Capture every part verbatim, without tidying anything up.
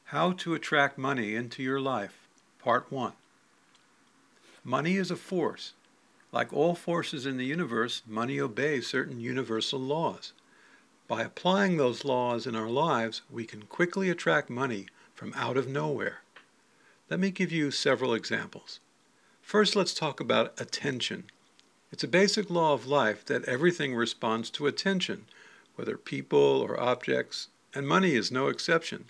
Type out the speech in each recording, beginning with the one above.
How to Attract Money into Your Life, Part one. Money is a force. Like all forces in the universe, money obeys certain universal laws. By applying those laws in our lives, we can quickly attract money from out of nowhere. Let me give you several examples. First, let's talk about attention. It's a basic law of life that everything responds to attention, whether people or objects, and money is no exception.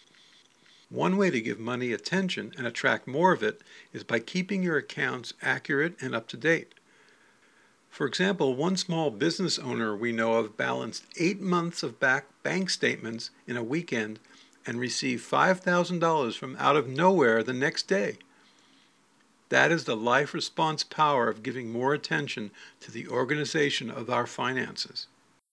One way to give money attention and attract more of it is by keeping your accounts accurate and up to date. For example, one small business owner we know of balanced eight months of back bank statements in a weekend and received five thousand dollars from out of nowhere the next day. That is the life response power of giving more attention to the organization of our finances.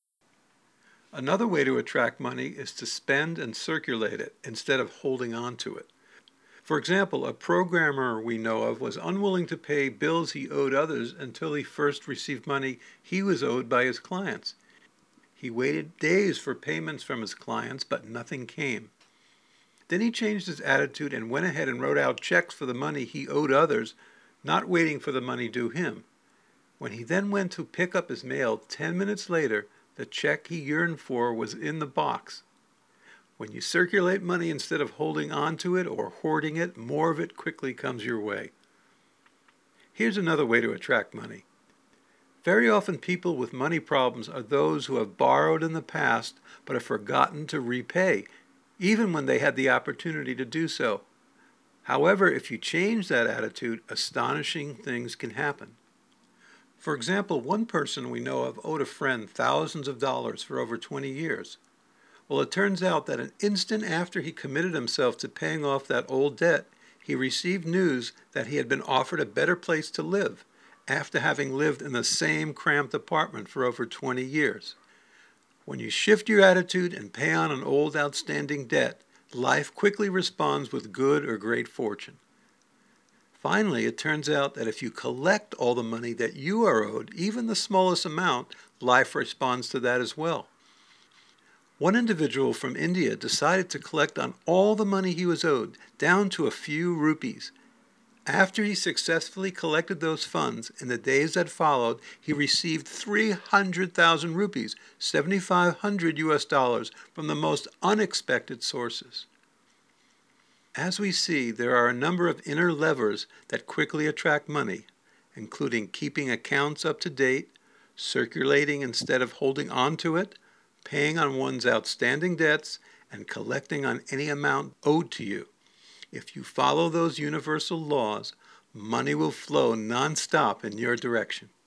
Another way to attract money is to spend and circulate it instead of holding on to it. For example, a programmer we know of was unwilling to pay bills he owed others until he first received money he was owed by his clients. He waited days for payments from his clients, but nothing came. Then he changed his attitude and went ahead and wrote out checks for the money he owed others, not waiting for the money due him. When he then went to pick up his mail ten minutes later, the check he yearned for was in the box. When you circulate money instead of holding on to it or hoarding it, more of it quickly comes your way. Here's another way to attract money. Very often people with money problems are those who have borrowed in the past but have forgotten to repay, even when they had the opportunity to do so. However, if you change that attitude, astonishing things can happen. For example, one person we know of owed a friend thousands of dollars for over twenty years. Well, it turns out that an instant after he committed himself to paying off that old debt, he received news that he had been offered a better place to live after having lived in the same cramped apartment for over twenty years. When you shift your attitude and pay on an old outstanding debt, life quickly responds with good or great fortune. Finally, it turns out that if you collect all the money that you are owed, even the smallest amount, life responds to that as well. One individual from India decided to collect on all the money he was owed, down to a few rupees. After he successfully collected those funds, in the days that followed, he received three hundred thousand rupees, seventy-five hundred U S dollars, from the most unexpected sources. As we see, there are a number of inner levers that quickly attract money, including keeping accounts up to date, circulating instead of holding on to it, paying on one's outstanding debts, and collecting on any amount owed to you. If you follow those universal laws, money will flow non-stop in your direction.